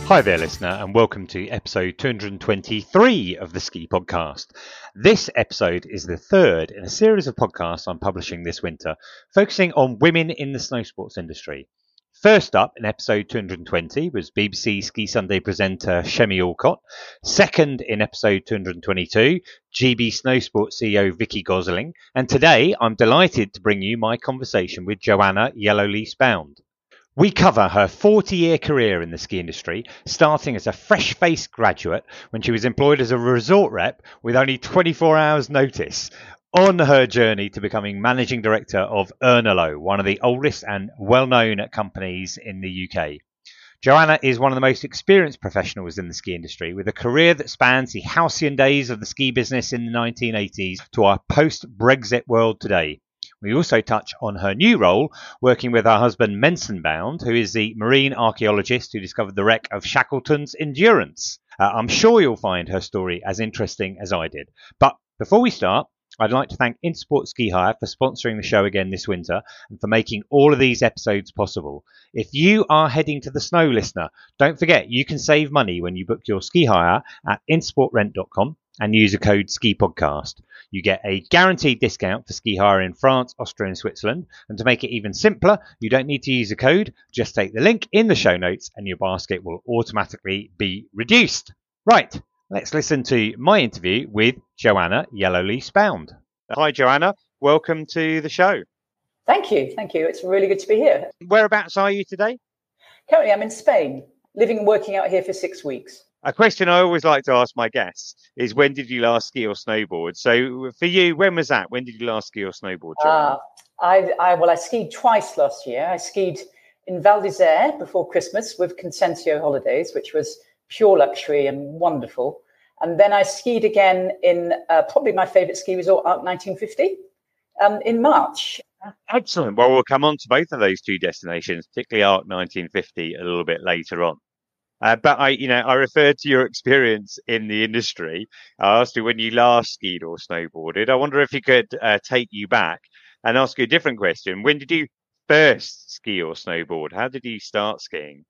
Hi there, listener, and welcome to episode 223 of the Ski Podcast. This episode is the third in a series of podcasts I'm publishing this winter, focusing on women in the snow sports industry. First up in episode 220 was BBC Ski Sunday presenter Shemi Alcott. Second in episode 222, GB Snow Sports CEO Vicky Gosling. And today I'm delighted to bring you my conversation with Joanna Yellowlease Bound. We cover her 40-year career in the ski industry, starting as a fresh-faced graduate when she was employed as a resort rep with only 24 hours notice, on her journey to becoming managing director of Ernilo, one of the oldest and well-known companies in the UK. Joanna is one of the most experienced professionals in the ski industry, with a career that spans the halcyon days of the ski business in the 1980s to our post-Brexit world today. We also touch on her new role, working with her husband Menson Bound, who is the marine archaeologist who discovered the wreck of Shackleton's Endurance. I'm sure you'll find her story as interesting as I did. But before we start, I'd like to thank Intersport Ski Hire for sponsoring the show again this winter and for making all of these episodes possible. If you are heading to the snow, listener, don't forget you can save money when you book your ski hire at intersportrent.com and use a code SKIPODCAST. You get a guaranteed discount for ski hire in France, Austria and Switzerland. And to make it even simpler, you don't need to use a code. Just take the link in the show notes and your basket will automatically be reduced. Right, let's listen to my interview with Joanna Yellowlease Bound. Hi, Joanna. Welcome to the show. Thank you. It's really good to be here. Whereabouts are you today? Currently, I'm in Spain, living and working out here for 6 weeks. A question I always like to ask my guests is, when did you last ski or snowboard? So for you, when was that? When did you last ski or snowboard, Joanna? I skied twice last year. I skied in Val d'Isère before Christmas with Consentio Holidays, which was pure luxury and wonderful. And then I skied again in probably my favourite ski resort, Arc 1950, in March. Excellent. Well, we'll come on to both of those two destinations, particularly Arc 1950, a little bit later on. But I referred to your experience in the industry. I asked you when you last skied or snowboarded. I wonder if you could take you back and ask you a different question. When did you first ski or snowboard? How did you start skiing?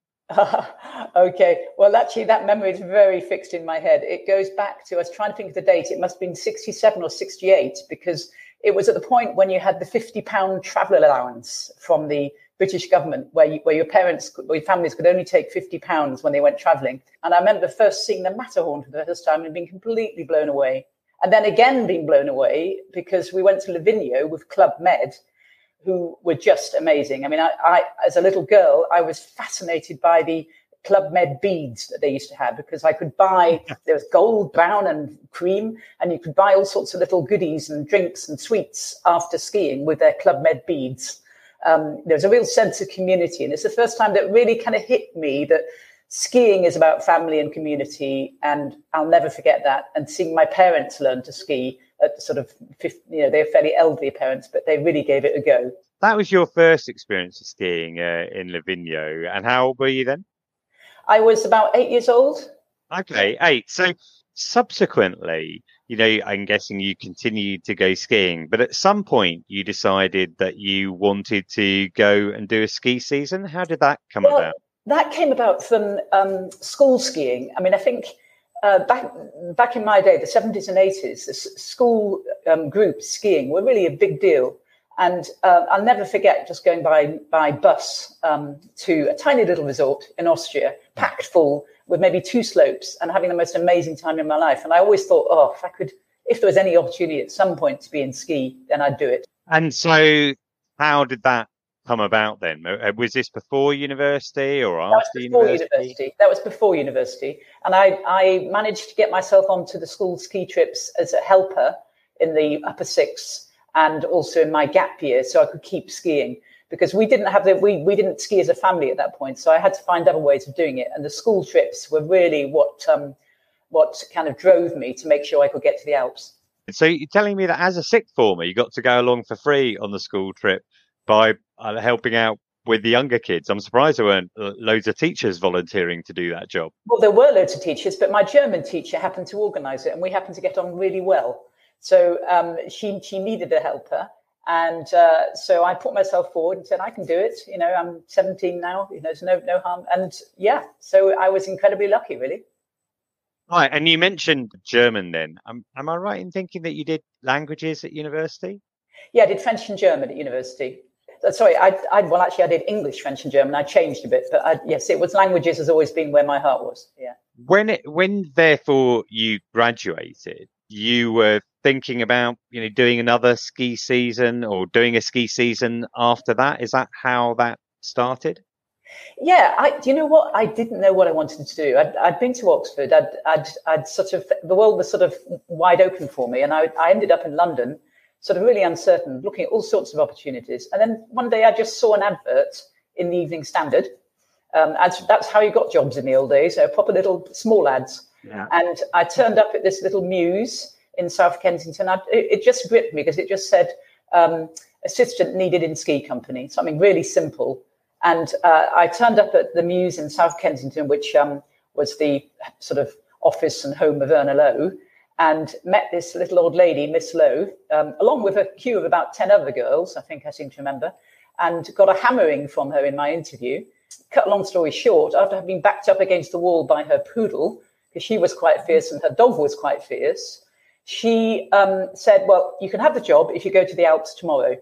Okay. Well, actually, that memory is very fixed in my head. It goes back to, I was trying to think of the date. It must have been 67 or 68, because it was at the point when you had the £50 travel allowance from the British government, where your families could only take £50 when they went travelling. And I remember first seeing the Matterhorn for the first time and being completely blown away. And then again being blown away because we went to Livigno with Club Med, who were just amazing. I mean, I as a little girl, I was fascinated by the Club Med beads that they used to have, because I could buy, there was gold, brown and cream, and you could buy all sorts of little goodies and drinks and sweets after skiing with their Club Med beads. There's a real sense of community. And it's the first time that really kind of hit me that skiing is about family and community. And I'll never forget that. And seeing my parents learn to ski at sort of 50, they're fairly elderly parents, but they really gave it a go. That was your first experience of skiing in Livigno. And how old were you then? I was about 8 years old. Okay, 8. So subsequently, I'm guessing you continued to go skiing, but at some point you decided that you wanted to go and do a ski season. How did that come about? That came about from school skiing. I mean, I think back in my day, the 70s and 80s, the school group skiing were really a big deal. And I'll never forget just going by bus to a tiny little resort in Austria, packed full, with maybe 2 slopes, and having the most amazing time in my life. And I always thought, if there was any opportunity at some point to be in ski, then I'd do it. And so how did that come about then? Was this before university or after university? That was before university. And I managed to get myself onto the school ski trips as a helper in the upper 6 and also in my gap year, so I could keep skiing. Because we didn't we didn't ski as a family at that point, so I had to find other ways of doing it. And the school trips were really what kind of drove me to make sure I could get to the Alps. So you're telling me that as a sixth former, you got to go along for free on the school trip by helping out with the younger kids? I'm surprised there weren't loads of teachers volunteering to do that job. Well, there were loads of teachers, but my German teacher happened to organise it, and we happened to get on really well. So she needed a helper. And so I put myself forward and said, I can do it. I'm 17 now. There's no harm. And yeah, so I was incredibly lucky, really. Right, and you mentioned German then. Am I right in thinking that you did languages at university? Yeah, I did French and German at university. Sorry, I did English, French, and German. I changed a bit, but yes, it was languages has always been where my heart was. Yeah. When therefore you graduated, you were thinking about doing another ski season or doing a ski season after that. Is that how that started? Yeah, do you know what? I didn't know what I wanted to do. I'd been to Oxford. I'd sort of, the world was sort of wide open for me, and I ended up in London, sort of really uncertain, looking at all sorts of opportunities. And then one day I just saw an advert in the Evening Standard. That's how you got jobs in the old days, proper little small ads. Yeah. And I turned up at this little Muse in South Kensington. It just gripped me because it just said assistant needed in ski company, something really simple. And I turned up at the Muse in South Kensington, which was the sort of office and home of Erna Lowe, and met this little old lady, Miss Lowe, along with a queue of about 10 other girls, I seem to remember, and got a hammering from her in my interview. Cut a long story short, after having been backed up against the wall by her poodle, because she was quite fierce and her dog was quite fierce, she said, well, you can have the job if you go to the Alps tomorrow.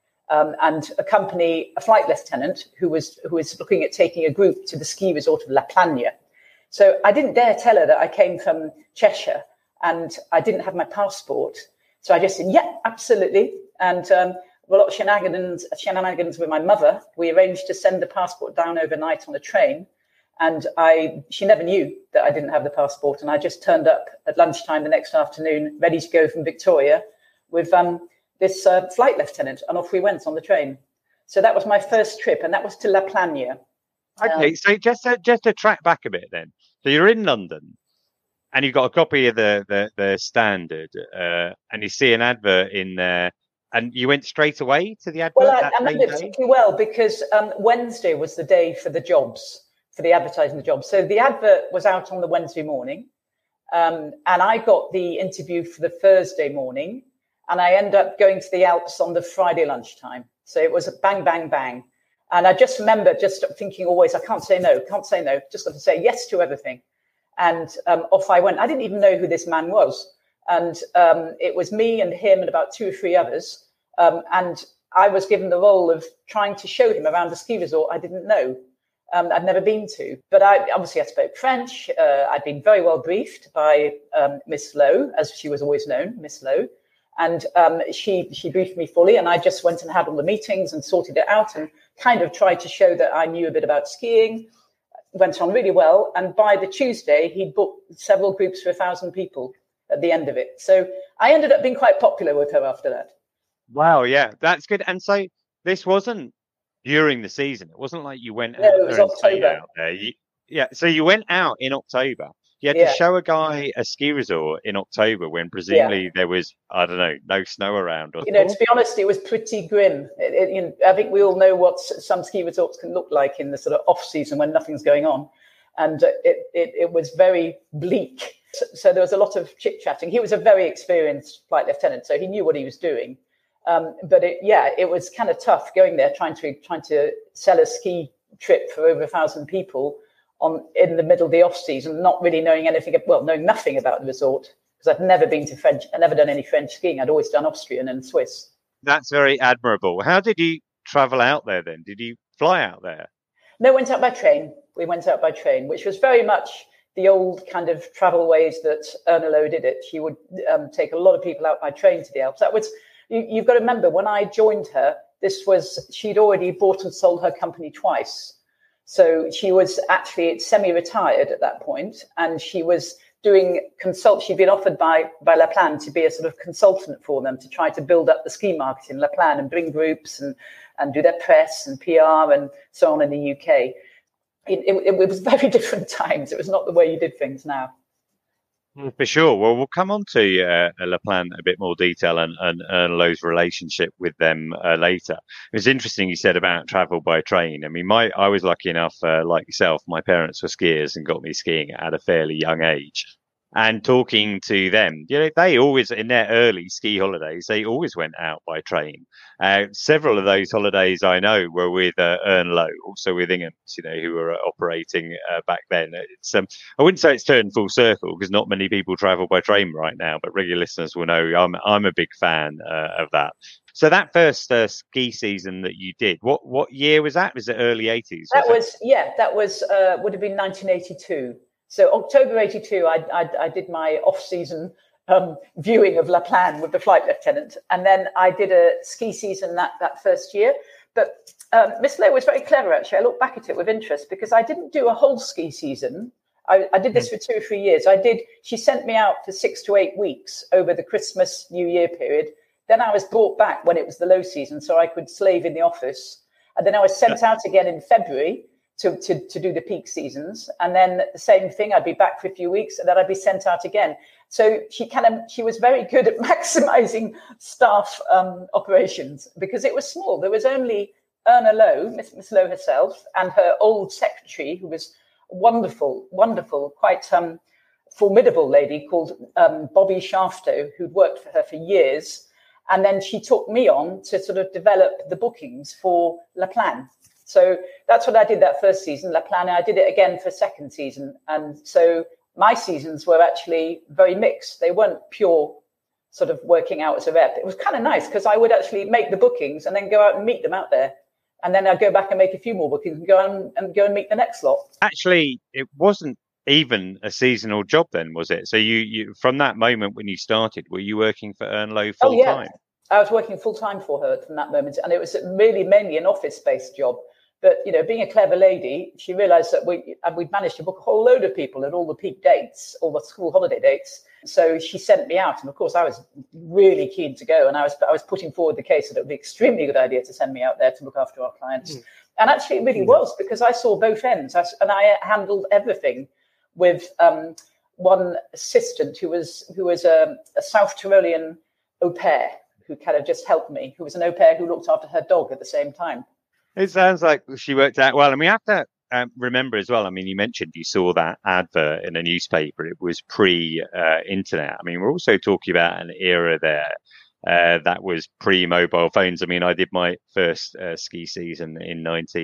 And accompany a flight lieutenant who was looking at taking a group to the ski resort of La Plagne. So I didn't dare tell her that I came from Cheshire and I didn't have my passport. So I just said, yeah, absolutely. And a lot of shenanigans with my mother. We arranged to send the passport down overnight on a train. And she never knew that I didn't have the passport. And I just turned up at lunchtime the next afternoon, ready to go from Victoria with this flight lieutenant, and off we went on the train. So that was my first trip, and that was to La Plagne. Okay, so just to track back a bit then. So you're in London, and you've got a copy of the Standard, and you see an advert in there, and you went straight away to the advert? Well, I remember it particularly well because Wednesday was the day for the jobs, for the advertising the jobs. So the advert was out on the Wednesday morning, and I got the interview for the Thursday morning. And I ended up going to the Alps on the Friday lunchtime. So it was a bang, bang, bang. And I just remember just thinking always, I can't say no, just got to say yes to everything. And off I went. I didn't even know who this man was. And it was me and him and about 2 or 3 others. And I was given the role of trying to show him around a ski resort I didn't know. I'd never been to. But I spoke French. I'd been very well briefed by Miss Lowe, as she was always known, Miss Lowe. And she briefed me fully, and I just went and had all the meetings and sorted it out and kind of tried to show that I knew a bit about skiing. Went on really well. And by the Tuesday, he'd booked several groups for 1,000 people at the end of it. So I ended up being quite popular with her after that. Wow, yeah, that's good. And so this wasn't during the season. It wasn't like you went out it was October. Out there. So you went out in October. You had to show a guy a ski resort in October when presumably there was, I don't know, no snow around. To be honest, it was pretty grim. I think we all know what some ski resorts can look like in the sort of off season when nothing's going on. And it was very bleak. So there was a lot of chit chatting. He was a very experienced flight lieutenant, so he knew what he was doing. But it was kind of tough going there, trying to sell a ski trip for over 1,000 people in the middle of the off season, not really knowing nothing about the resort, because I'd never been to French. I'd never done any French skiing. I'd always done Austrian and Swiss. That's very admirable. How did you travel out there then? Did you fly out there? No, went out by train. We went out by train, which was very much the old kind of travel ways that Erna Lowe did it. She would take a lot of people out by train to the Alps. That was, you've got to remember, when I joined her, she'd already bought and sold her company twice. So she was actually semi-retired at that point, and she was doing She'd been offered by La Plagne to be a sort of consultant for them to try to build up the ski market in La Plagne and bring groups and do their press and PR and so on in the UK. It was very different times. It was not the way you did things now. For sure. Well, we'll come on to La Plagne a bit more detail and Erna Lowe's relationship with them later. It was interesting you said about travel by train. I mean, I was lucky enough, like yourself, my parents were skiers and got me skiing at a fairly young age. and talking to them, they always, in their early ski holidays, they always went out by train. Several of those holidays I know were with Ern Low, also with Inghams, who were operating back then. It's I wouldn't say it's turned full circle because not many people travel by train right now, but regular listeners will know I'm a big fan of that. So that first ski season that you did, what year was that? Was it early 80s? That was would have been 1982. So October 82, I did my off-season viewing of La Plagne with the flight lieutenant. And then I did a ski season that first year. But Miss Lowe was very clever, actually. I look back at it with interest because I didn't do a whole ski season. I did this for 2 or 3 years. She sent me out for 6 to 8 weeks over the Christmas, New Year period. Then I was brought back when it was the low season, so I could slave in the office. And then I was sent out again in February to do the peak seasons. And then the same thing, I'd be back for a few weeks and then I'd be sent out again. So she was very good at maximizing staff operations because it was small. There was only Erna Lowe, Miss Lowe herself, and her old secretary, who was wonderful, quite formidable lady called Bobby Shafto, who'd worked for her for years. And then she took me on to sort of develop the bookings for La Plagne. So that's what I did that first season, La Plagne. I did it again for second season. And so my seasons were actually very mixed. They weren't pure sort of working out as a rep. It was kind of nice because I would actually make the bookings and then go out and meet them out there. And then I'd go back and make a few more bookings and go and meet the next lot. Actually, it wasn't even a seasonal job then, was it? So you from that moment when you started, were you working for Ern Lowe full time? I was working full time for her from that moment. And it was really mainly an office-based job. But, being a clever lady, she realized that we'd managed to book a whole load of people at all the peak dates, all the school holiday dates. So she sent me out. And of course, I was really keen to go. And I was putting forward the case that it would be an extremely good idea to send me out there to look after our clients. And actually, it really was because I saw both ends. And I handled everything with one assistant who was a South Tyrolean au pair who kind of just helped me, who was an au pair who looked after her dog at the same time. It sounds like she worked out well. And we have to remember as well, I mean, you mentioned you saw that advert in a newspaper. It was pre-internet. I mean, we're also talking about an era there that was pre-mobile phones. I mean, I did my first ski season in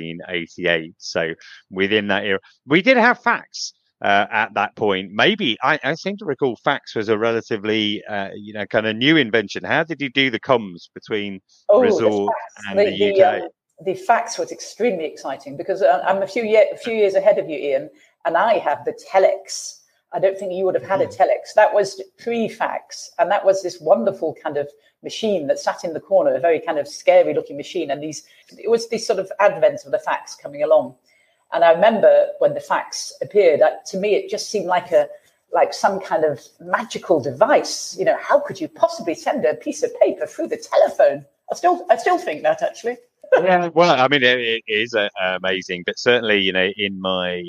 1988. So within that era, we did have fax. At that point, maybe I seem to recall fax was a relatively, kind of new invention. How did you do the comms between resort and the UK? The fax was extremely exciting because I'm a few years ahead of you, Ian, and I have the telex. I don't think you would have had a telex. That was pre-fax, and that was this wonderful kind of machine that sat in the corner, a very kind of scary-looking machine. And it was this sort of advent of the fax coming along. And I remember when the fax appeared, to me, it just seemed like some kind of magical device. How could you possibly send a piece of paper through the telephone? I still think that, actually. Yeah, well, I mean, it is amazing, but certainly, in my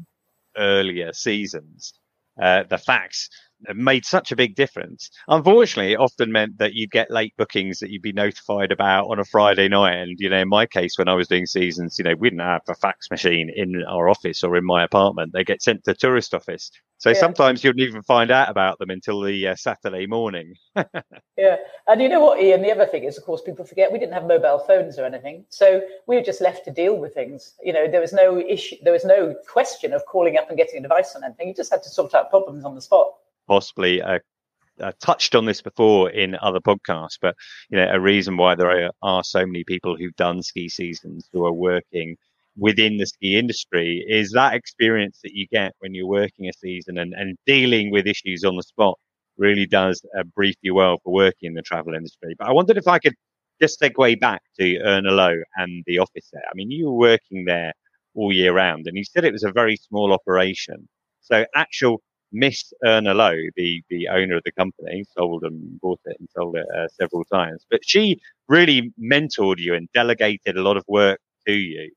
earlier seasons, the fax made such a big difference. Unfortunately, it often meant that you'd get late bookings that you'd be notified about on a Friday night. And, in my case, when I was doing seasons, we didn't have a fax machine in our office or in my apartment. They get sent to the tourist office. So sometimes you wouldn't even find out about them until the Saturday morning. Yeah. And you know what, Ian, the other thing is, of course, people forget we didn't have mobile phones or anything. So we were just left to deal with things. There was no issue. There was no question of calling up and getting advice on anything. You just had to sort out problems on the spot. Possibly touched on this before in other podcasts, but a reason why there are so many people who've done ski seasons who are working within the ski industry is that experience that you get when you're working a season and dealing with issues on the spot really does brief you well for working in the travel industry. But I wondered if I could just segue back to Erna Lowe and the office there. I mean, you were working there all year round, and you said it was a very small operation. So actual Miss Erna Lowe, the owner of the company, sold and bought it and sold it several times. But she really mentored you and delegated a lot of work to you.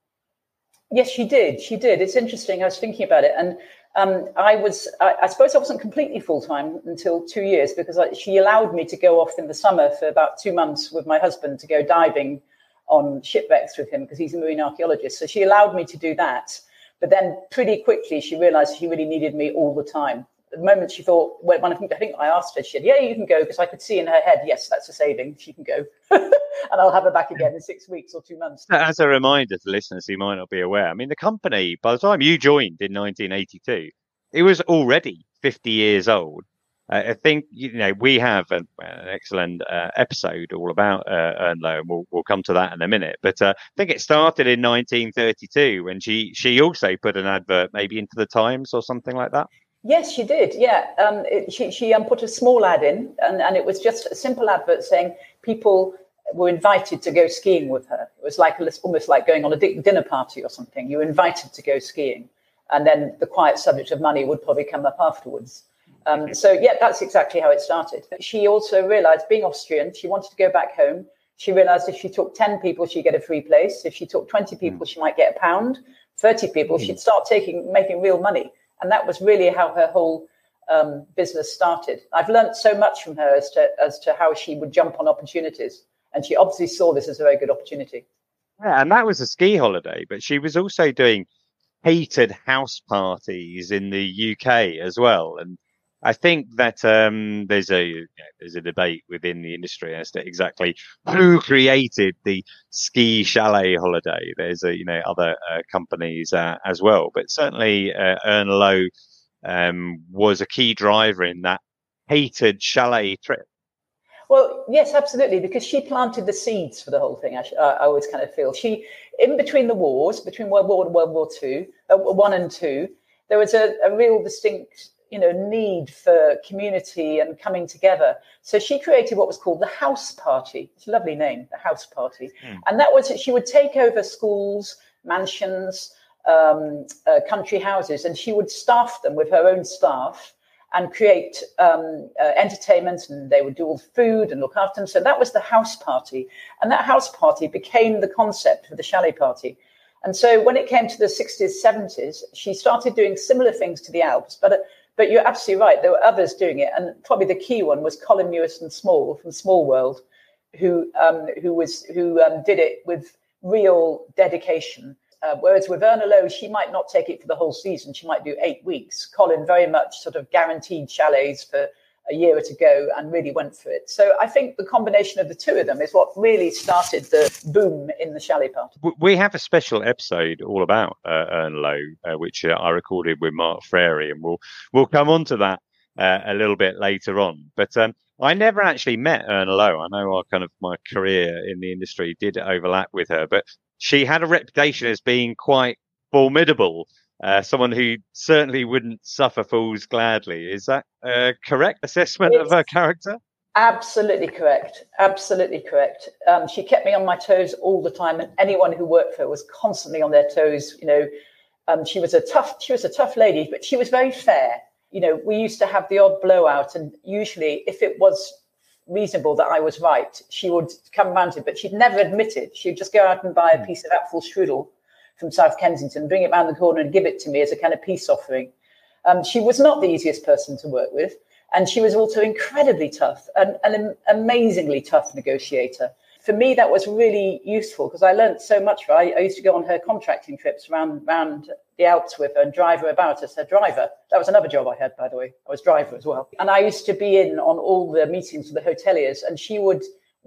Yes, she did. It's interesting. I was thinking about it. And I suppose I wasn't completely full-time until 2 years because she allowed me to go off in the summer for about 2 months with my husband to go diving on shipwrecks with him because he's a marine archaeologist. So she allowed me to do that. But then pretty quickly, she realized she really needed me all the time. the moment she thought, when I think I asked her, she said, yeah, you can go, because I could see in her head, yes, that's a saving. She can go. And I'll have her back again in 6 weeks or 2 months. As a reminder to listeners who might not be aware, I mean, the company, by the time you joined in 1982, it was already 50 years old. I think, we have an excellent episode all about Ernlo, and we'll come to that in a minute. But I think it started in 1932 when she also put an advert maybe into the Times or something like that. Yes, she did. Yeah. She put a small ad in, and it was just a simple advert saying people were invited to go skiing with her. It was almost like going on a dinner party or something. You were invited to go skiing, and then the quiet subject of money would probably come up afterwards. So, yeah, that's exactly how it started. She also realized, being Austrian, she wanted to go back home. She realized if she took 10 people, she'd get a free place. If she took 20 people, she might get £1. 30 people, she'd start making real money. And that was really how her whole business started. I've learned so much from her as to how she would jump on opportunities. And she obviously saw this as a very good opportunity. Yeah, and that was a ski holiday, but she was also doing catered house parties in the UK as well. And I think that there's a debate within the industry as to exactly who created the ski chalet holiday. There's other companies as well, but certainly Ernlo was a key driver in that catered chalet trip. Well, yes, absolutely, because she planted the seeds for the whole thing. I always kind of feel in between the wars, between World War and World War One and Two, there was a real distinct need for community and coming together. So she created what was called the House Party. It's a lovely name, the House Party. And that was, she would take over schools, mansions, country houses, and she would staff them with her own staff and create entertainment, and they would do all the food and look after them. So that was the House Party. And that House Party became the concept for the chalet party. And so when it came to the 60s, 70s, she started doing similar things to the Alps, but you're absolutely right. There were others doing it, and probably the key one was Colin Mewison Small from Small World, who did it with real dedication. Whereas with Ernlo, she might not take it for the whole season. She might do 8 weeks. Colin very much sort of guaranteed chalets for a year to go and really went for it. So I think the combination of the two of them is what really started the boom in the chalet party. We have a special episode all about Ernlo, which I recorded with Mark Frary, and we'll come on to that a little bit later on. But I never actually met Ernlo. I know my career in the industry did overlap with her, but she had a reputation as being quite formidable. Someone who certainly wouldn't suffer fools gladly. Is that a correct assessment of her character? Absolutely correct. Absolutely correct. She kept me on my toes all the time, and anyone who worked for her was constantly on their toes. She was a tough lady, but she was very fair. We used to have the odd blowout, and usually, if it was reasonable that I was right, she would come round it, but she'd never admit it. She'd just go out and buy a piece of Apfelstrudel from South Kensington, bring it round the corner and give it to me as a kind of peace offering. She was not the easiest person to work with, and she was also incredibly tough and an amazingly tough negotiator. For me, that was really useful because I learned so much. I used to go on her contracting trips around the Alps with her and drive her about as her driver. That was another job I had, by the way. I was driver as well. And I used to be in on all the meetings with the hoteliers, and she would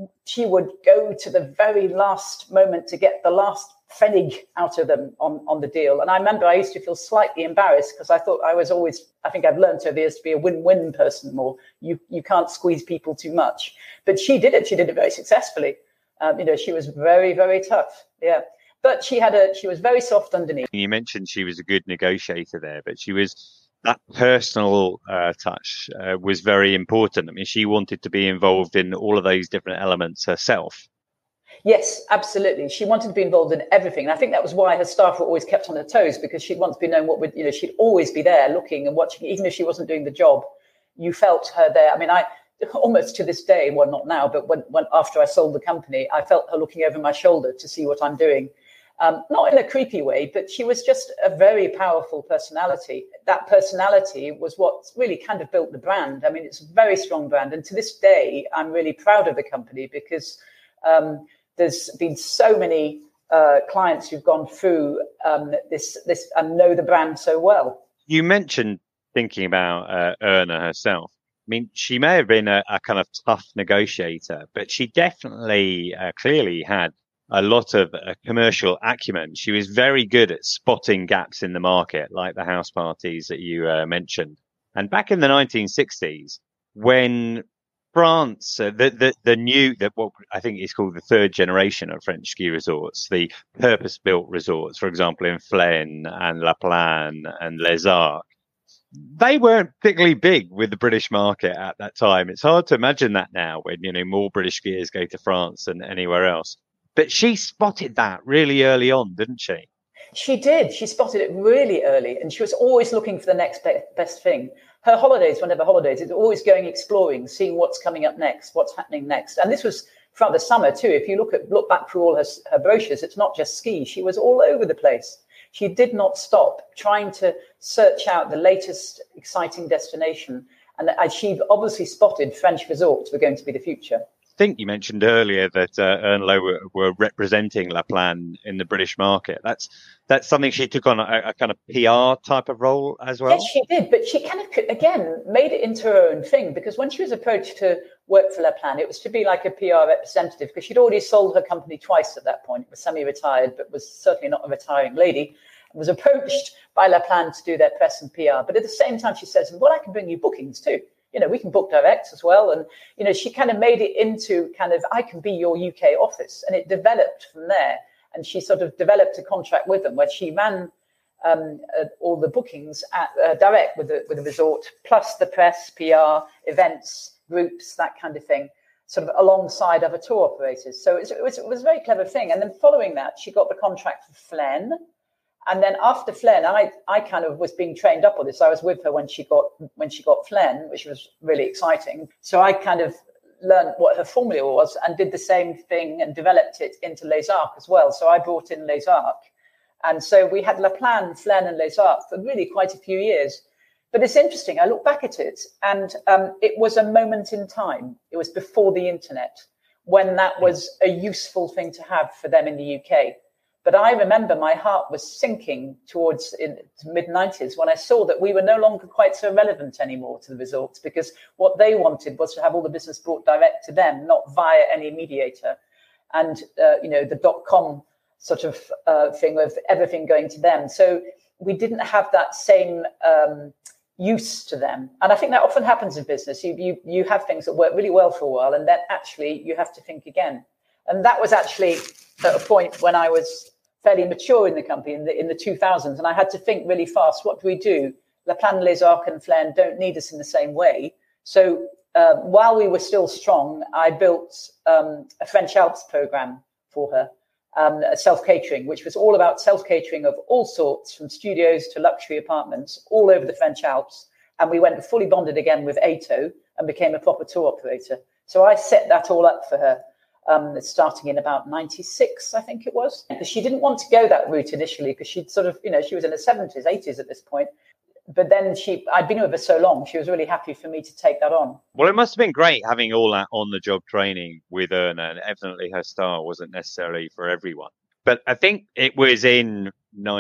go to the very last moment to get the last pfennig out of them on the deal. And I remember I used to feel slightly embarrassed because I thought I think I've learned over the years to be a win-win person more. You can't squeeze people too much. But she did it. She did it very successfully. She was very, very tough. Yeah. But she was very soft underneath. You mentioned she was a good negotiator there, but that personal touch was very important. I mean, she wanted to be involved in all of those different elements herself. Yes, absolutely. She wanted to be involved in everything. And I think that was why her staff were always kept on their toes, because she'd want to be known she'd always be there looking and watching, even if she wasn't doing the job. You felt her there. I mean, I almost to this day, well, not now, but when after I sold the company, I felt her looking over my shoulder to see what I'm doing. Not in a creepy way, but she was just a very powerful personality. That personality was what really kind of built the brand. I mean, it's a very strong brand. And to this day, I'm really proud of the company because there's been so many clients who've gone through this and know the brand so well. You mentioned thinking about Erna herself. I mean, she may have been a kind of tough negotiator, but she definitely clearly had a lot of commercial acumen. She was very good at spotting gaps in the market, like the house parties that you mentioned. And back in the 1960s, when France, what I think is called the third generation of French ski resorts, the purpose-built resorts, for example, in Flaine and La Plagne and Les Arcs, they weren't particularly big with the British market at that time. It's hard to imagine that now when, more British skiers go to France than anywhere else. But she spotted that really early on, didn't she? She did. She spotted it really early, and she was always looking for the next best thing. Her holidays, whenever holidays, it's always going exploring, seeing what's coming up next, what's happening next. And this was throughout the summer too. If you look back through all her brochures, it's not just ski. She was all over the place. She did not stop trying to search out the latest exciting destination. And she obviously spotted French resorts were going to be the future. I think you mentioned earlier that Ernlo were representing La Plagne in the British market. That's something she took on a kind of PR type of role as well. Yes, she did, but she kind of again made it into her own thing, because when she was approached to work for La Plagne, it was to be like a PR representative, because she'd already sold her company twice at that point. It was semi-retired, but was certainly not a retiring lady. And was approached by La Plagne to do their press and PR, but at the same time she says, "Well, I can bring you bookings too. We can book direct as well." And, she kind of made it into kind of, I can be your UK office. And it developed from there. And she sort of developed a contract with them where she ran all the bookings at direct with the resort, plus the press, PR, events, groups, that kind of thing, sort of alongside other tour operators. So it was a very clever thing. And then following that, she got the contract for Flaine. And then after Flaine, I kind of was being trained up on this. I was with her when she got Flaine, which was really exciting. So I kind of learned what her formula was and did the same thing and developed it into Les Arcs as well. So I brought in Les Arcs. And so we had La Plagne, Flaine and Les Arcs for really quite a few years. But it's interesting. I look back at it, and it was a moment in time. It was before the internet, when that was a useful thing to have for them in the UK. But I remember my heart was sinking towards in mid-90s when I saw that we were no longer quite so relevant anymore to the resorts, because what they wanted was to have all the business brought direct to them, not via any mediator. And, the .com sort of thing of everything going to them. So we didn't have that same use to them. And I think that often happens in business. You have things that work really well for a while, and then actually you have to think again. And that was actually at a point when I was fairly mature in the company in the 2000s, and I had to think really fast. What do we do? La Plagne, Les Arcs and Flaine don't need us in the same way. So while we were still strong, I built a French Alps program for her, a self-catering, which was all about self-catering of all sorts, from studios to luxury apartments, all over the French Alps. And we went fully bonded again with ATO and became a proper tour operator. So I set that all up for her. Starting in about 96, I think it was. Because she didn't want to go that route initially, because she'd sort of, she was in her 70s, 80s at this point. But then I'd been with her so long, she was really happy for me to take that on. Well, it must have been great having all that on-the-job training with Erna, and evidently her style wasn't necessarily for everyone. But I think it was in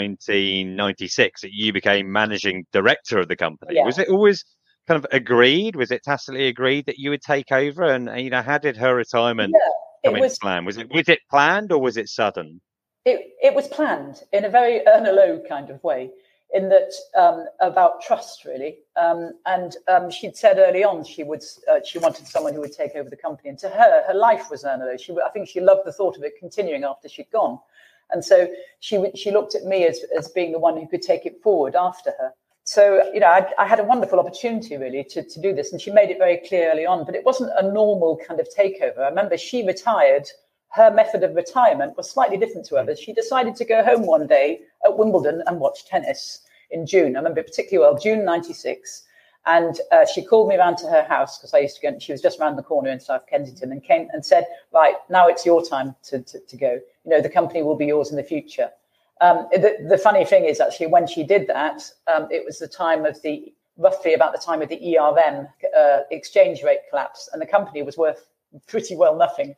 1996 that you became managing director of the company. Yeah. Was it always kind of agreed? Was it tacitly agreed that you would take over? And, how did her retirement... Yeah. Was it planned or was it sudden? It was planned in a very Erna Lowe kind of way, in that about trust, really. She'd said early on she wanted someone who would take over the company. And to her life was Erna Lowe. I think she loved the thought of it continuing after she'd gone. And so she looked at me as being the one who could take it forward after her. So, I had a wonderful opportunity, really, to do this. And she made it very clear early on, but it wasn't a normal kind of takeover. I remember she retired. Her method of retirement was slightly different to others. She decided to go home one day at Wimbledon and watch tennis in June. I remember it particularly well, June 96. And she called me around to her house, because I used to go, and she was just around the corner in South Kensington, and came and said, "Right, now it's your time to go. The company will be yours in the future." The funny thing is, actually, when she did that, it was roughly about the time of the ERM exchange rate collapse, and the company was worth pretty well nothing.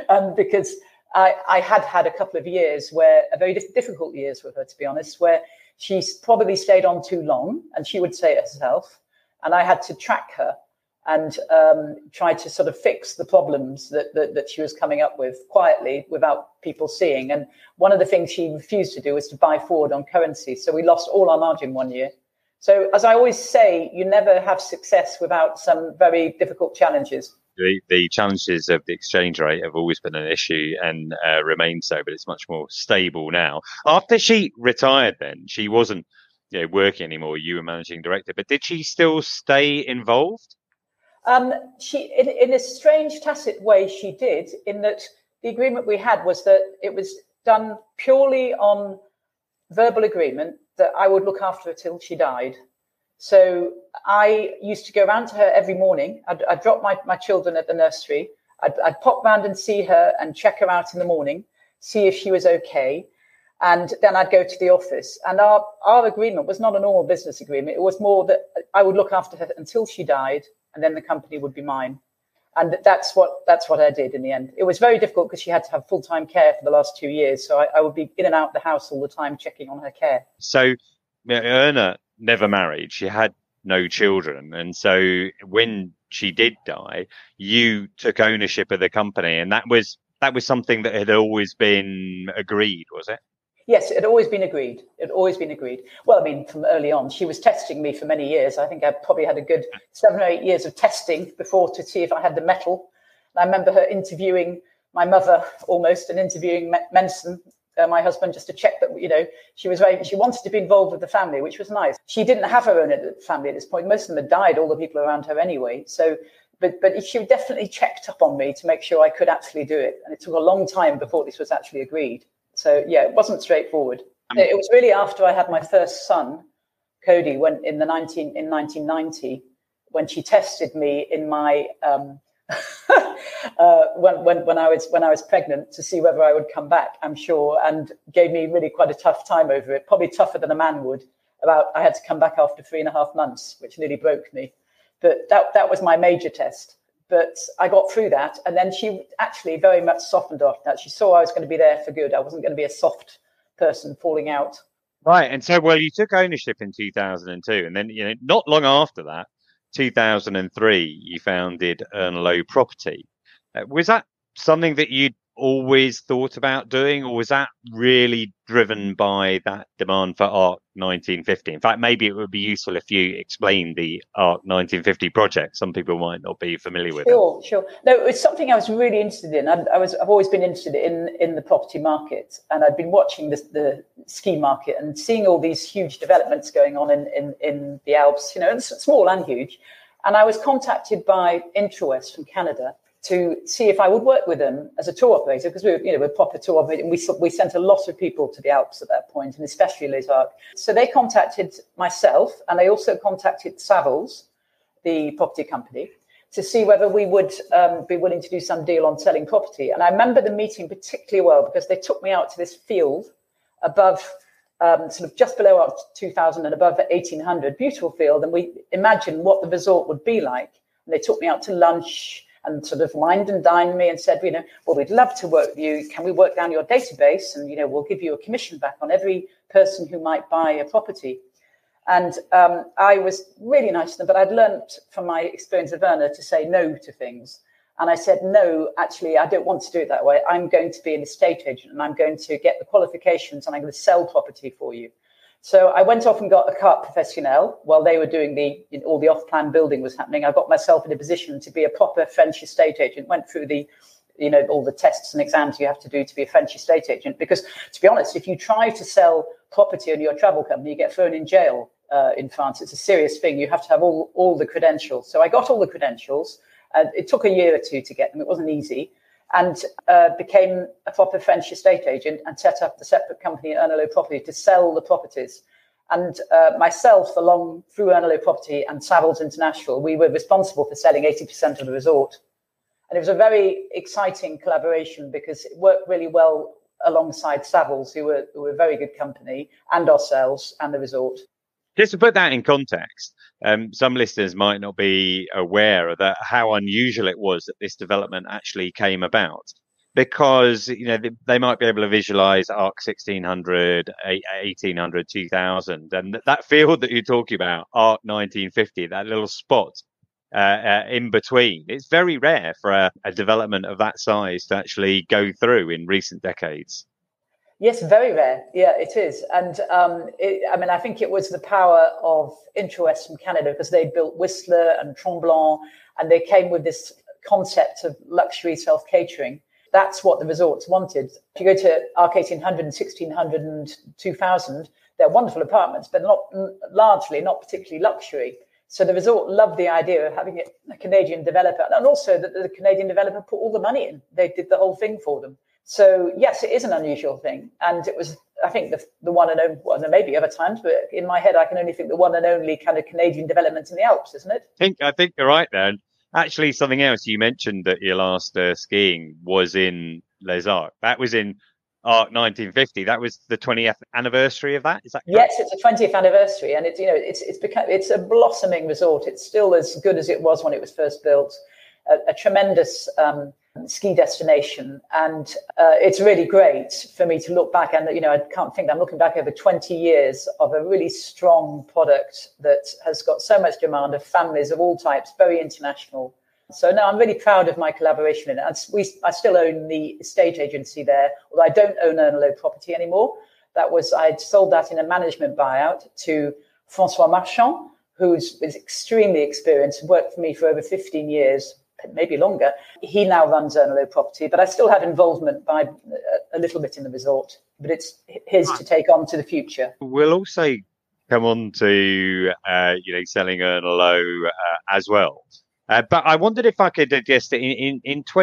Because I had a couple of years very difficult years with her, to be honest, where She's probably stayed on too long, and she would say it herself. And I had to track her and try to sort of fix the problems that she was coming up with quietly without people seeing. And one of the things she refused to do was to buy forward on currency. So we lost all our margin one year. So as I always say, you never have success without some very difficult challenges. The challenges of the exchange rate have always been an issue and remain so, but it's much more stable now. After she retired then, she wasn't working anymore, you were managing director, but did she still stay involved? She, in a strange tacit way, she did, in that the agreement we had was that it was done purely on verbal agreement that I would look after her till she died. So I used to go around to her every morning. I'd drop my children at the nursery. I'd pop round and see her and check her out in the morning, see if she was okay. And then I'd go to the office. And our agreement was not a normal business agreement. It was more that I would look after her until she died, and then the company would be mine. And that's what I did in the end. It was very difficult because she had to have full-time care for the last 2 years. So I would be in and out the house all the time, checking on her care. So Erna never married. She had no children. And so when she did die, you took ownership of the company. And that was something that had always been agreed, was it? Yes, it had always been agreed. It had always been agreed. Well, I mean, from early on, she was testing me for many years. I think I probably had a good 7 or 8 years of testing before to see if I had the mettle. And I remember her interviewing my mother almost and interviewing Menson, my husband, just to check that, she wanted to be involved with the family, which was nice. She didn't have her own family at this point. Most of them had died, all the people around her anyway. So, but she definitely checked up on me to make sure I could actually do it. And it took a long time before this was actually agreed. So, yeah, it wasn't straightforward. It was really after I had my first son, Cody, in 1990, when she tested me in my when I was pregnant to see whether I would come back, I'm sure, and gave me really quite a tough time over it, probably tougher than a man would. I had to come back after 3.5 months, which nearly broke me. But that was my major test. But I got through that. And then she actually very much softened after that. She saw I was going to be there for good. I wasn't going to be a soft person falling out. Right. And so, well, you took ownership in 2002. And then, not long after that, 2003, you founded Erna Lowe Property. Was that something that you'd always thought about doing, or was that really driven by that demand for ARC 1950? In fact, maybe it would be useful if you explained the ARC 1950 project. Some people might not be familiar with it. Sure. No, it's something I was really interested in. I've always been interested in the property market, and I've been watching the ski market and seeing all these huge developments going on in the Alps, and small and huge. And I was contacted by Intrawest from Canada to see if I would work with them as a tour operator, because we're proper tour operator, and we sent a lot of people to the Alps at that point, and especially Les Arcs. So they contacted myself, and they also contacted Savills, the property company, to see whether we would be willing to do some deal on selling property. And I remember the meeting particularly well because they took me out to this field above, sort of just below up to 2,000 and above 1,800, beautiful field, and we imagined what the resort would be like. And they took me out to lunch and sort of wined and dined me and said, well, we'd love to work with you. Can we work down your database? And, we'll give you a commission back on every person who might buy a property. And I was really nice to them, but I'd learned from my experience of Erna to say no to things. And I said, no, actually, I don't want to do it that way. I'm going to be an estate agent, and I'm going to get the qualifications, and I'm going to sell property for you. So I went off and got a carte professionnelle while they were doing all the off-plan building was happening. I got myself in a position to be a proper French estate agent, went through all the tests and exams you have to do to be a French estate agent. Because to be honest, if you try to sell property on your travel company, you get thrown in jail in France. It's a serious thing. You have to have all the credentials. So I got all the credentials. It took a year or two to get them. It wasn't easy. And became a proper French estate agent and set up the separate company, Erna Lowe Property, to sell the properties. And myself, along through Erna Lowe Property and Savills International, we were responsible for selling 80% of the resort. And it was a very exciting collaboration because it worked really well alongside Savills, who were a very good company, and ourselves and the resort. Just to put that in context, some listeners might not be aware of how unusual it was that this development actually came about. because they might be able to visualize ARC 1600, 1800, 2000, and that field that you're talking about, ARC 1950, that little spot in between. It's very rare for a development of that size to actually go through in recent decades. Yes, very rare. Yeah, it is. And I think it was the power of Intrawest from Canada, because they built Whistler and Tremblant, and they came with this concept of luxury self-catering. That's what the resorts wanted. If you go to ARC 1800 and 1600 and 2000, they're wonderful apartments, but not particularly luxury. So the resort loved the idea of having a Canadian developer, and also that the Canadian developer put all the money in. They did the whole thing for them. So yes, it is an unusual thing. And it was, I think, the one and only, well, there may be other times, but in my head, I can only think the one and only kind of Canadian development in the Alps, isn't it? I think you're right there. And actually, something else you mentioned that your last skiing was in Les Arcs. That was in ARC 1950. That was the 20th anniversary of that. Is that correct? Yes, it's a 20th anniversary, and it's a blossoming resort. It's still as good as it was when it was first built. A tremendous ski destination, and it's really great for me to look back, and I can't think, I'm looking back over 20 years of a really strong product that has got so much demand, of families of all types, very international. So no, I'm really proud of my collaboration in it. I still own the estate agency there, although I don't own Ernalot property anymore. I'd sold that in a management buyout to Francois Marchand, who's extremely experienced, worked for me for over 15 years, maybe longer. He now runs Ernalot property, but I still have involvement by a little bit in the resort, but it's his to take on to the future. We'll also come on to, selling Ernalot as well. But I wondered if I could just, in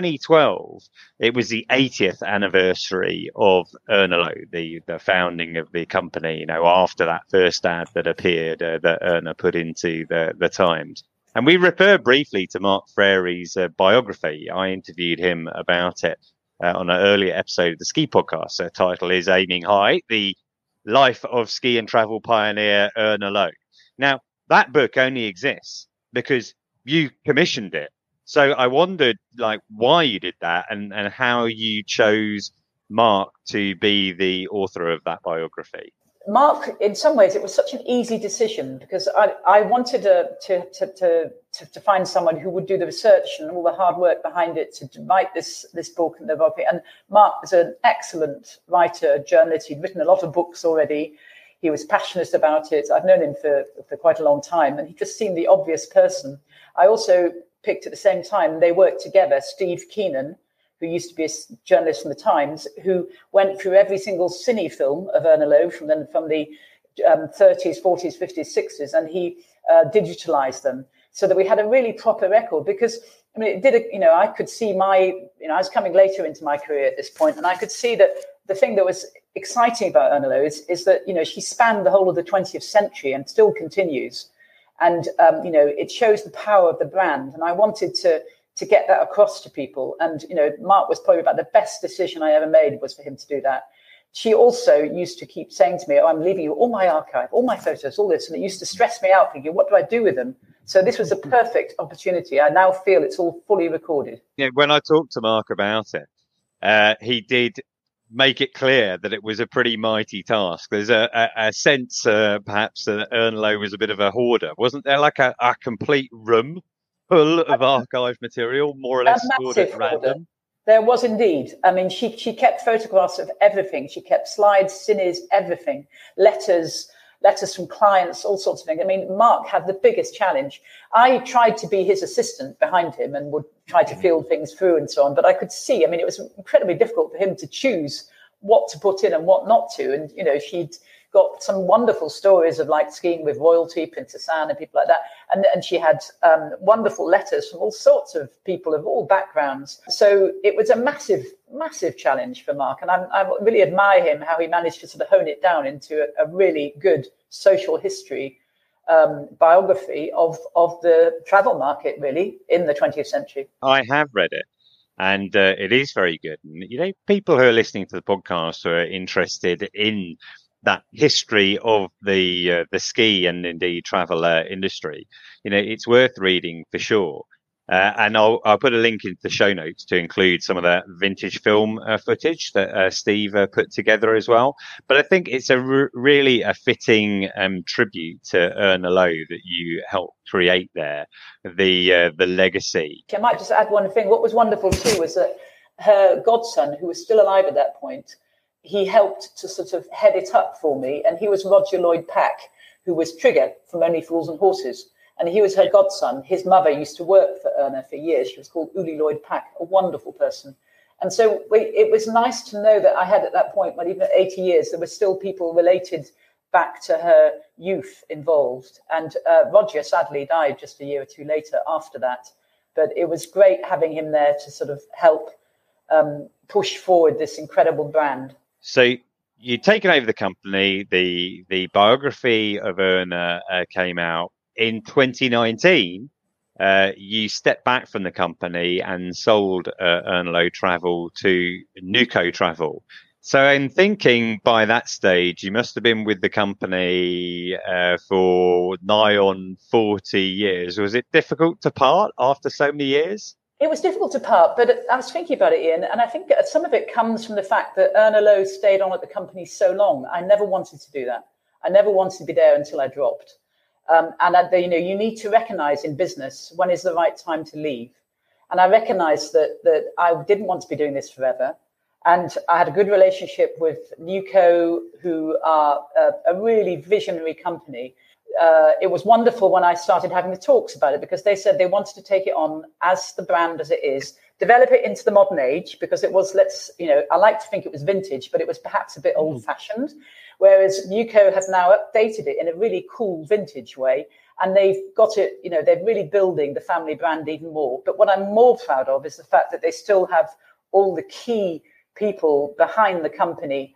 2012, it was the 80th anniversary of Ernalot, the founding of the company, after that first ad that appeared that Erna put into the Times. And we referred briefly to Mark Frere's biography. I interviewed him about it on an earlier episode of the Ski Podcast. The title is Aiming High, The Life of Ski and Travel Pioneer Ernalot. Now, that book only exists because you commissioned it. So I wondered, why you did that and how you chose Mark to be the author of that biography. Mark, in some ways, it was such an easy decision, because I wanted to find someone who would do the research and all the hard work behind it to write this book and the biography. And Mark is an excellent writer, journalist. He'd written a lot of books already. He was passionate about it. I've known him for quite a long time, and he just seemed the obvious person. I also picked at the same time, they worked together, Steve Keenan, who used to be a journalist from the Times, who went through every single cine film of Ernalot from the 30s, 40s, 50s, 60s, and he digitalized them so that we had a really proper record. Because I could see I was coming later into my career at this point, and I could see that the thing that was exciting about Ernalot is that she spanned the whole of the 20th century and still continues, and it shows the power of the brand, and I wanted to get that across to people. And, Mark was probably about the best decision I ever made, was for him to do that. She also used to keep saying to me, I'm leaving you all my archive, all my photos, all this. And it used to stress me out, thinking, what do I do with them? So this was a perfect opportunity. I now feel it's all fully recorded. Yeah, when I talked to Mark about it, he did make it clear that it was a pretty mighty task. There's a sense, perhaps, that Ernalot was a bit of a hoarder. Wasn't there a complete room full of archive material, more or less stored at random? There was indeed. I mean, she kept photographs of everything. She kept slides, cines, everything, letters from clients, all sorts of things. I mean, Mark had the biggest challenge. I tried to be his assistant behind him and would try to field things through and so on. But I could see, it was incredibly difficult for him to choose what to put in and what not to. And, she'd got some wonderful stories of skiing with royalty, Princess Anne and people like that. And she had wonderful letters from all sorts of people of all backgrounds. So it was a massive, massive challenge for Mark. And I really admire him, how he managed to sort of hone it down into a really good social history biography of the travel market, really, in the 20th century. I have read it. And it is very good. And, people who are listening to the podcast who are interested in that history of the ski and indeed travel industry, it's worth reading for sure. And I'll put a link into the show notes to include some of the vintage film footage that Steve put together as well. But I think it's really a fitting tribute to Erna Lowe that you helped create there, the legacy. I might just add one thing. What was wonderful too was that her godson, who was still alive at that point, he helped to sort of head it up for me, and he was Roger Lloyd Pack, who was Trigger from Only Fools and Horses. And he was her godson. His mother used to work for Erna for years. She was called Uli Lloyd Pack, a wonderful person. And so it was nice to know that I had at that point, when even at 80 years, there were still people related back to her youth involved. And Roger sadly died just a year or two later after that. But it was great having him there to sort of help push forward this incredible brand. So you'd taken over the company. The biography of Erna came out. In 2019, you stepped back from the company and sold Erna Lowe Travel to Nuco Travel. So I'm thinking by that stage, you must have been with the company for nigh on 40 years. Was it difficult to part after so many years? It was difficult to part, but I was thinking about it, Ian, and I think some of it comes from the fact that Erna Lowe stayed on at the company so long. I never wanted to do that. I never wanted to be there until I dropped. You need to recognize in business when is the right time to leave. And I recognized that I didn't want to be doing this forever. And I had a good relationship with Nuco, who are a really visionary company. It was wonderful when I started having the talks about it, because they said they wanted to take it on as the brand as it is, develop it into the modern age, because it was, I like to think it was vintage, but it was perhaps a bit old fashioned. Whereas Nuco have now updated it in a really cool vintage way. And they've got it, they're really building the family brand even more. But what I'm more proud of is the fact that they still have all the key people behind the company,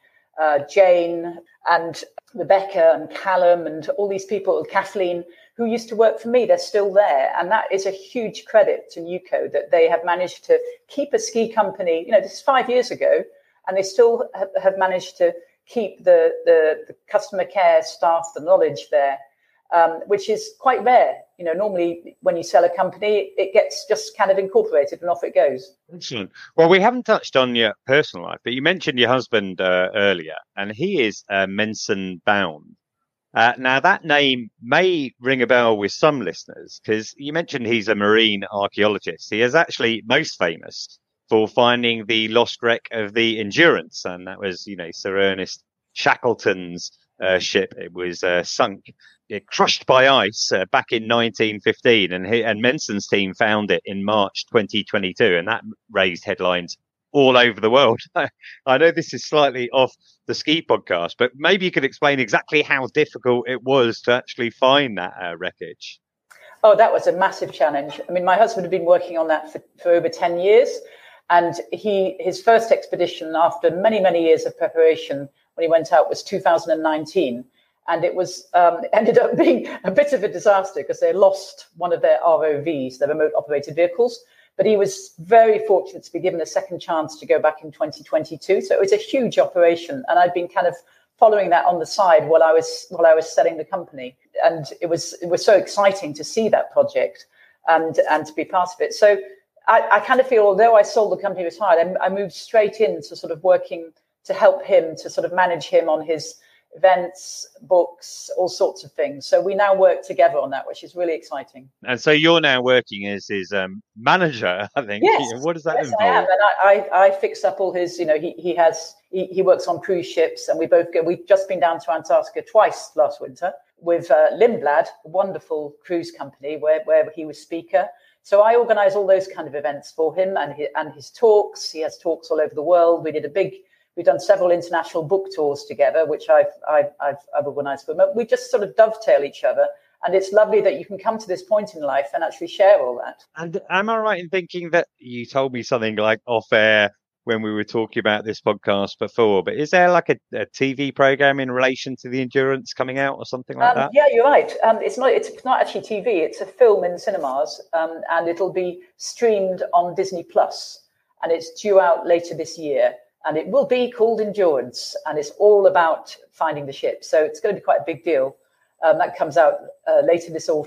Jane and Rebecca and Callum and all these people, Kathleen, who used to work for me. They're still there. And that is a huge credit to Nuco that they have managed to keep a ski company. This is 5 years ago, and they still have managed to keep the customer care staff, the knowledge there, which is quite rare. Normally when you sell a company, it gets just kind of incorporated and off it goes. Excellent. Well, we haven't touched on your personal life, but you mentioned your husband earlier, and he is Menson Bound. Now, that name may ring a bell with some listeners, because you mentioned he's a marine archaeologist. He is actually most famous for finding the lost wreck of the Endurance, and that was, Sir Ernest Shackleton's ship. It was sunk, crushed by ice back in 1915, and Menson's team found it in March 2022, and that raised headlines all over the world. I know this is slightly off the ski podcast, but maybe you could explain exactly how difficult it was to actually find that wreckage. Oh, that was a massive challenge. I mean, my husband had been working on that for over 10 years. And his first expedition after many, many years of preparation when he went out was 2019. And it was ended up being a bit of a disaster because they lost one of their ROVs, their remote operated vehicles. But he was very fortunate to be given a second chance to go back in 2022. So it was a huge operation. And I'd been kind of following that on the side while I was selling the company. And it was so exciting to see that project and to be part of it. So I kind of feel, although I sold the company retired, I moved straight into sort of working to help him, to sort of manage him on his events, books, all sorts of things. So we now work together on that, which is really exciting. And so you're now working as his manager, I think. Yes, what does that involve? I am. And I fix up all his, he works on cruise ships, and we've just been down to Antarctica twice last winter with Lindblad, a wonderful cruise company where he was speaker. So I organise all those kind of events for him and his talks. He has talks all over the world. We've done several international book tours together, which I've organised for him. We just sort of dovetail each other. And it's lovely that you can come to this point in life and actually share all that. And am I right in thinking that you told me something like off air when we were talking about this podcast before, but is there like a TV program in relation to the Endurance coming out or something like that? Yeah, you're right. It's not actually TV. It's a film in cinemas, and it'll be streamed on Disney Plus, and it's due out later this year. And it will be called Endurance, and it's all about finding the ship. So it's going to be quite a big deal. That comes out later this autumn.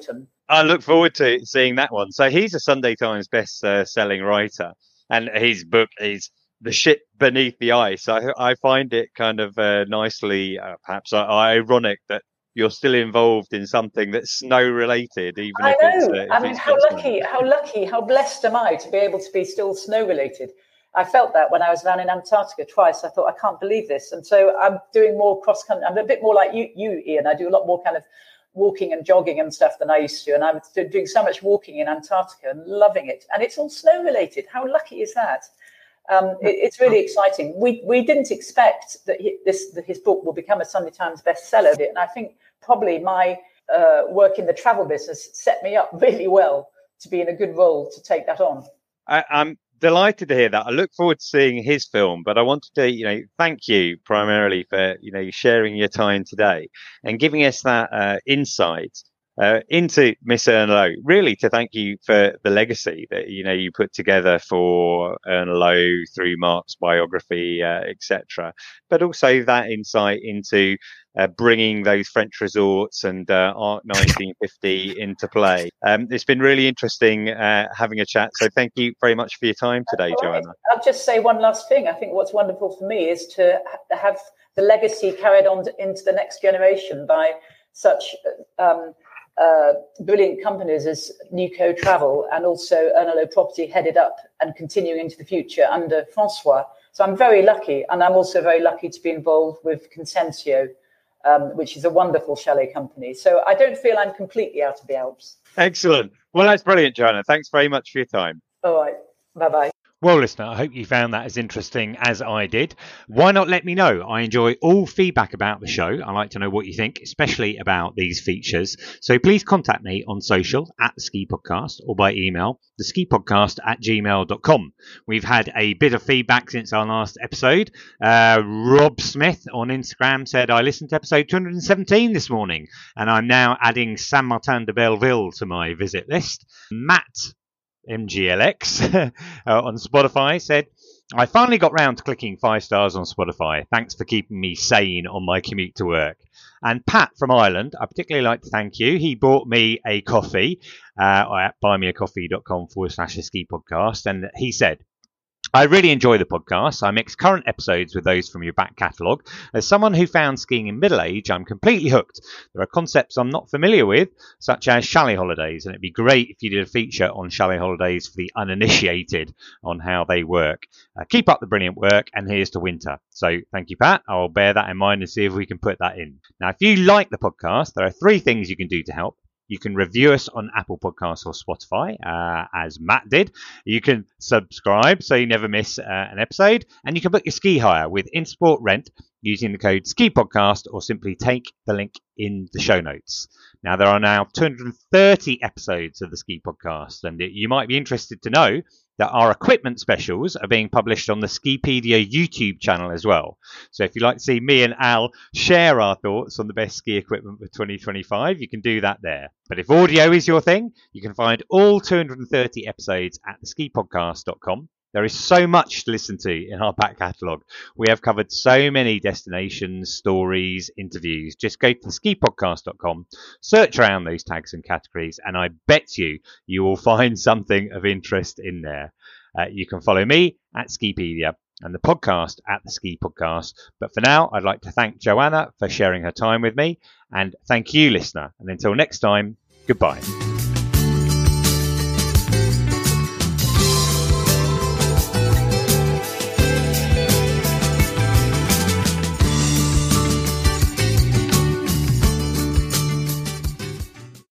I look forward to seeing that one. So he's a Sunday Times best-selling writer, and his book is The Ship Beneath the Ice. I find it kind of nicely, perhaps ironic that you're still involved in something that's snow-related, even I if know. it's. I mean, how blessed am I to be able to be still snow-related? I felt that when I was down in Antarctica twice. I thought, I can't believe this. And so I'm doing more cross-country. I'm a bit more like you, Ian. I do a lot more kind of walking and jogging and stuff than I used to. And I'm doing so much walking in Antarctica and loving it. And it's all snow-related. How lucky is that? It's really exciting. We didn't expect that his book will become a Sunday Times bestseller. And I think probably my work in the travel business set me up really well to be in a good role to take that on. I'm delighted to hear that. I look forward to seeing his film, but I wanted to, thank you primarily for, sharing your time today and giving us that insight into Miss Ernaloe. Really, to thank you for the legacy that you put together for Ernaloe through Mark's biography, etc. But also that insight into bringing those French resorts and Art 1950 into play. It's been really interesting having a chat. So thank you very much for your time today, Joanna. I'll just say one last thing. I think what's wonderful for me is to have the legacy carried on into the next generation by such brilliant companies as Nico Travel and also Ernaloe Property headed up and continuing into the future under Francois. So I'm very lucky, and I'm also very lucky to be involved with Consensio, which is a wonderful chalet company. So I don't feel I'm completely out of the Alps. Excellent. Well, that's brilliant, Joanna. Thanks very much for your time. All right. Bye-bye. Well, listener, I hope you found that as interesting as I did. Why not let me know? I enjoy all feedback about the show. I like to know what you think, especially about these features. So please contact me on social at The Ski Podcast or by email, theskipodcast@gmail.com. We've had a bit of feedback since our last episode. Rob Smith on Instagram said, I listened to episode 217 this morning, and I'm now adding Saint Martin de Belleville to my visit list. Matt MGLX on Spotify said, I finally got round to clicking 5 stars on Spotify. Thanks for keeping me sane on my commute to work. And Pat from Ireland, I particularly like to thank you. He bought me a coffee at buymeacoffee.com/The Ski Podcast. And he said, I really enjoy the podcast. I mix current episodes with those from your back catalogue. As someone who found skiing in middle age, I'm completely hooked. There are concepts I'm not familiar with, such as chalet holidays, and it'd be great if you did a feature on chalet holidays for the uninitiated on how they work. Keep up the brilliant work, and here's to winter. So thank you, Pat. I'll bear that in mind and see if we can put that in. Now, if you like the podcast, there are 3 things you can do to help. You can review us on Apple Podcasts or Spotify, as Matt did. You can subscribe so you never miss an episode. And you can book your ski hire with Intersport Rent using the code SKIPODCAST or simply take the link in the show notes. Now, there are now 230 episodes of the Ski Podcast, and you might be interested to know that our equipment specials are being published on the Skipedia YouTube channel as well. So if you'd like to see me and Al share our thoughts on the best ski equipment for 2025, you can do that there. But if audio is your thing, you can find all 230 episodes at theskipodcast.com. There is so much to listen to in our back catalogue. We have covered so many destinations, stories, interviews. Just go to theskipodcast.com, search around those tags and categories, and I bet you will find something of interest in there. You can follow me at Skipedia and the podcast at The Ski Podcast. But for now, I'd like to thank Joanna for sharing her time with me, and thank you, listener. And until next time, goodbye.